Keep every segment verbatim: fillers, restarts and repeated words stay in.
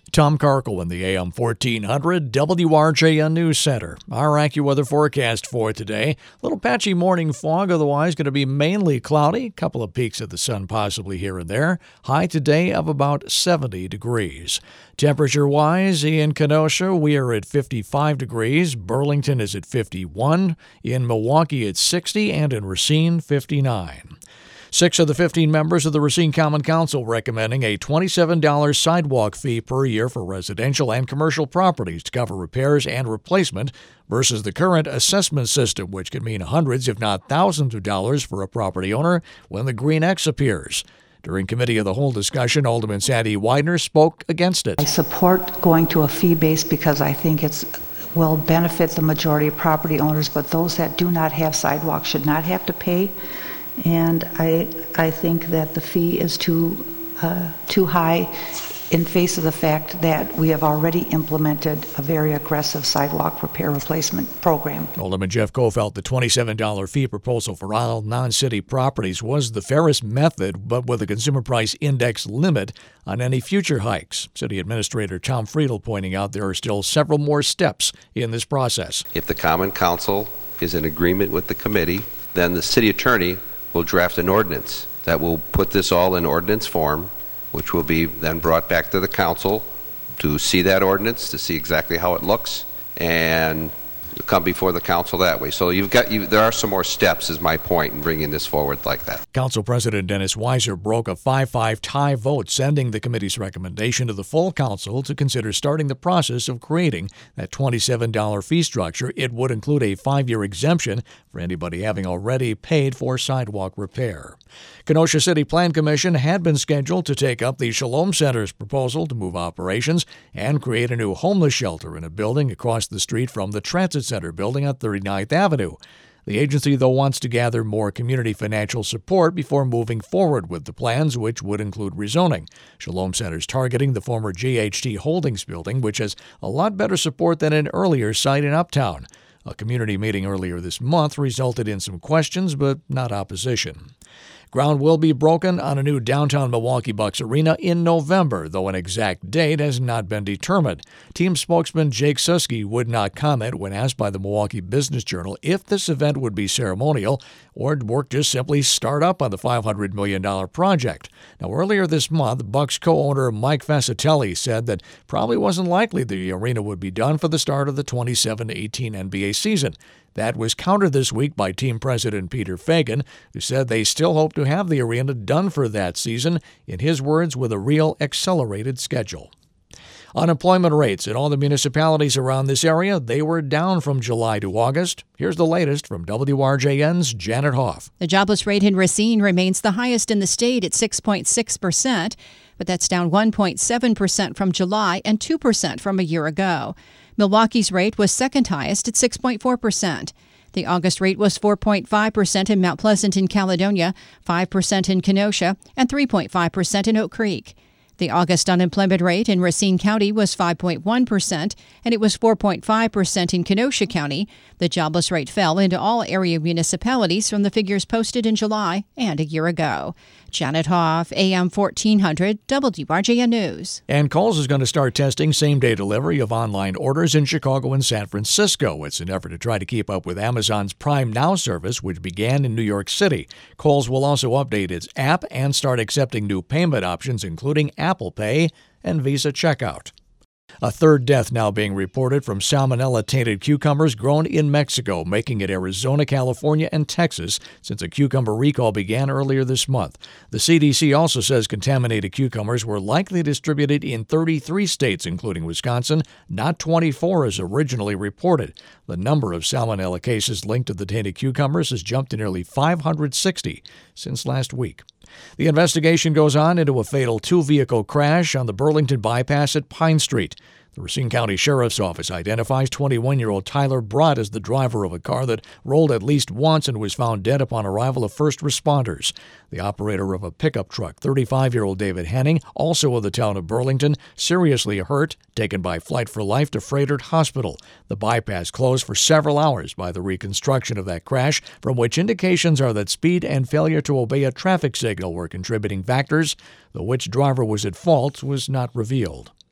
Tom Karkel in the A M fourteen hundred W R J N News Center. Our AccuWeather forecast for today. Little patchy morning fog, otherwise going to be mainly cloudy. Couple of peaks of the sun possibly here and there. High today of about seventy degrees. Temperature-wise, in Kenosha, we are at fifty-five degrees. Burlington is at fifty-one. In Milwaukee, it's sixty. And in Racine, fifty-nine. Six of the fifteen members of the Racine Common Council recommending a twenty-seven dollars sidewalk fee per year for residential and commercial properties to cover repairs and replacement versus the current assessment system, which could mean hundreds, if not thousands of dollars for a property owner when the Green X appears. During Committee of the Whole discussion, Alderman Sandy Widener spoke against it. I support going to a fee base because I think it's will benefit the majority of property owners, but those that do not have sidewalks should not have to pay. And I I think that the fee is too uh, too high in face of the fact that we have already implemented a very aggressive sidewalk repair replacement program. Alderman Jeff Coe felt the twenty-seven dollars fee proposal for all non-city properties was the fairest method, but with a consumer price index limit on any future hikes. City Administrator Tom Friedel pointing out there are still several more steps in this process. If the Common Council is in agreement with the committee, then the city attorney will draft an ordinance that will put this all in ordinance form, which will be then brought back to the council to see that ordinance, to see exactly how it looks, and come before the council that way. So you've got you, there are some more steps, is my point, in bringing this forward like that. Council President Dennis Weiser broke a five five tie vote, sending the committee's recommendation to the full council to consider starting the process of creating that twenty-seven dollars fee structure. It would include a five-year exemption for anybody having already paid for sidewalk repair. Kenosha City Plan Commission had been scheduled to take up the Shalom Center's proposal to move operations and create a new homeless shelter in a building across the street from the Transit Center building on thirty-ninth Avenue. The agency, though, wants to gather more community financial support before moving forward with the plans, which would include rezoning. Shalom Center's targeting the former G H T Holdings building, which has a lot better support than an earlier site in Uptown. A community meeting earlier this month resulted in some questions, but not opposition. Ground will be broken on a new downtown Milwaukee Bucks arena in November, though an exact date has not been determined. Team spokesman Jake Suski would not comment when asked by the Milwaukee Business Journal if this event would be ceremonial or work just simply start up on the five hundred million dollars project. Now, earlier this month, Bucks co-owner Mike Fascitelli said that probably wasn't likely the arena would be done for the start of the twenty-seven eighteen N B A season. That was countered this week by team president Peter Fagan, who said they still hope to have the arena done for that season, in his words, with a real accelerated schedule. Unemployment rates in all the municipalities around this area, they were down from July to August. Here's the latest from W R J N's Janet Hoff. The jobless rate in Racine remains the highest in the state at six point six percent, but that's down one point seven percent from July and two percent from a year ago. Milwaukee's rate was second highest at six point four percent. The August rate was four point five percent in Mount Pleasant in Caledonia, five percent in Kenosha, and three point five percent in Oak Creek. The August unemployment rate in Racine County was five point one percent, and it was four point five percent in Kenosha County. The jobless rate fell into all area municipalities from the figures posted in July and a year ago. Janet Hoff, A M fourteen hundred, W R J N News. And Kohl's is going to start testing same-day delivery of online orders in Chicago and San Francisco. It's an effort to try to keep up with Amazon's Prime Now service, which began in New York City. Kohl's will also update its app and start accepting new payment options, including Apple Pay and Visa checkout. A third death now being reported from salmonella-tainted cucumbers grown in Mexico, making it Arizona, California, and Texas since a cucumber recall began earlier this month. The C D C also says contaminated cucumbers were likely distributed in thirty-three states, including Wisconsin, not twenty-four as originally reported. The number of salmonella cases linked to the tainted cucumbers has jumped to nearly five hundred sixty since last week. The investigation goes on into a fatal two-vehicle crash on the Burlington bypass at Pine Street. The Racine County Sheriff's Office identifies twenty-one-year-old Tyler Brott as the driver of a car that rolled at least once and was found dead upon arrival of first responders. The operator of a pickup truck, thirty-five-year-old David Henning, also of the town of Burlington, seriously hurt, taken by Flight for Life to Frederick Hospital. The bypass closed for several hours by the reconstruction of that crash, from which indications are that speed and failure to obey a traffic signal were contributing factors, though which driver was at fault was not revealed.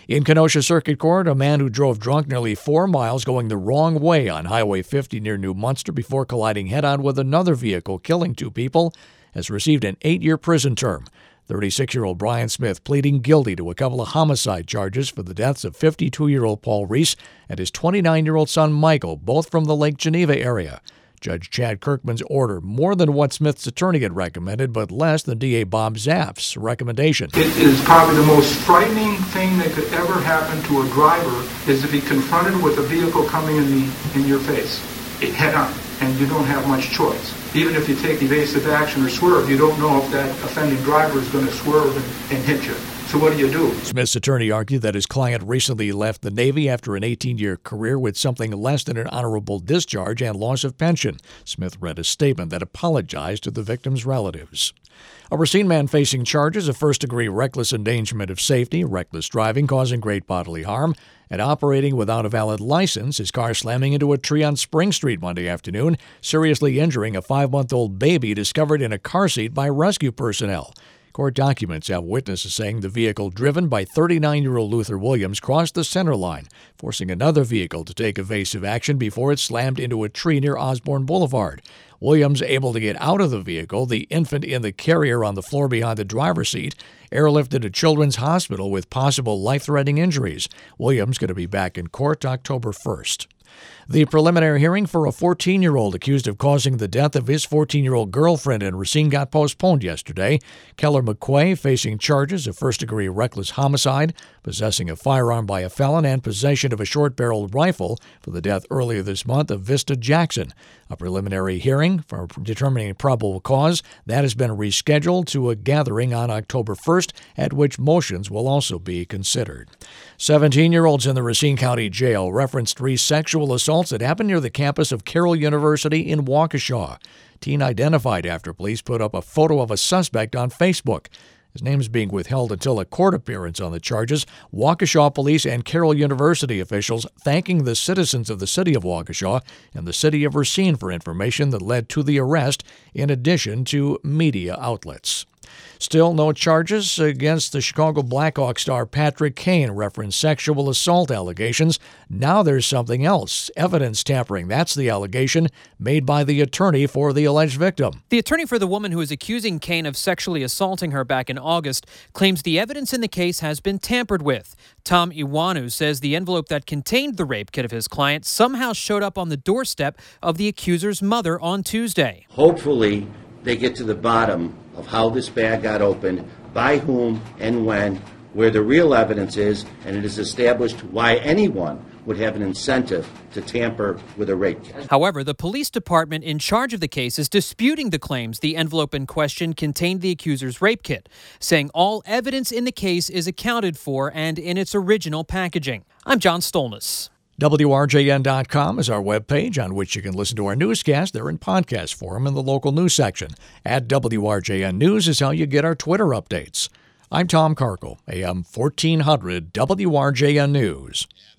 In Kenosha Circuit Court, a man who drove drunk nearly four miles going the wrong way on Highway fifty near New Munster before colliding head-on with another vehicle, killing two people, has received an eight-year prison term. thirty-six-year-old Brian Smith pleading guilty to a couple of homicide charges for the deaths of fifty-two-year-old Paul Reese and his twenty-nine-year-old son Michael, both from the Lake Geneva area. Judge Chad Kirkman's order more than what Smith's attorney had recommended, but less than D A Bob Zapp's recommendation. It is probably the most frightening thing that could ever happen to a driver is to be confronted with a vehicle coming in the in your face, head on, and you don't have much choice. Even if you take evasive action or swerve, you don't know if that offending driver is going to swerve and, and hit you. So what do you do? Smith's attorney argued that his client recently left the Navy after an eighteen-year career with something less than an honorable discharge and loss of pension. Smith read a statement that apologized to the victim's relatives. A Racine man facing charges of first-degree reckless endangerment of safety, reckless driving causing great bodily harm, and operating without a valid license, his car slamming into a tree on Spring Street Monday afternoon, seriously injuring a five-month-old baby discovered in a car seat by rescue personnel. Court documents have witnesses saying the vehicle driven by thirty-nine-year-old Luther Williams crossed the center line, forcing another vehicle to take evasive action before it slammed into a tree near Osborne Boulevard. Williams able to get out of the vehicle, the infant in the carrier on the floor behind the driver's seat, airlifted to Children's Hospital with possible life-threatening injuries. Williams going to be back in court October first. The preliminary hearing for a fourteen-year-old accused of causing the death of his fourteen-year-old girlfriend in Racine got postponed yesterday. Keller McQuay facing charges of first-degree reckless homicide, possessing a firearm by a felon, and possession of a short-barreled rifle for the death earlier this month of Vista Jackson. A preliminary hearing for determining probable cause that has been rescheduled to a gathering on October first, at which motions will also be considered. seventeen-year-olds in the Racine County Jail referenced three sexual assaults that happened near the campus of Carroll University in Waukesha. Teen identified after police put up a photo of a suspect on Facebook. His name is being withheld until a court appearance on the charges. Waukesha police and Carroll University officials thanking the citizens of the city of Waukesha and the city of Racine for information that led to the arrest, in addition to media outlets. Still no charges against the Chicago Blackhawks star Patrick Kane referenced sexual assault allegations. Now there's something else, evidence tampering. That's the allegation made by the attorney for the alleged victim. The attorney for the woman who is accusing Kane of sexually assaulting her back in August claims the evidence in the case has been tampered with. Tom Iwanu says the envelope that contained the rape kit of his client somehow showed up on the doorstep of the accuser's mother on Tuesday. Hopefully, they get to the bottom of how this bag got opened, by whom and when, where the real evidence is, and it is established why anyone would have an incentive to tamper with a rape kit. However, the police department in charge of the case is disputing the claims the envelope in question contained the accuser's rape kit, saying all evidence in the case is accounted for and in its original packaging. I'm John Stolness. W R J N dot com is our webpage on which you can listen to our newscast. They're in podcast form in the local news section. At W R J N News is how you get our Twitter updates. I'm Tom Karkle, A M fourteen hundred W R J N News.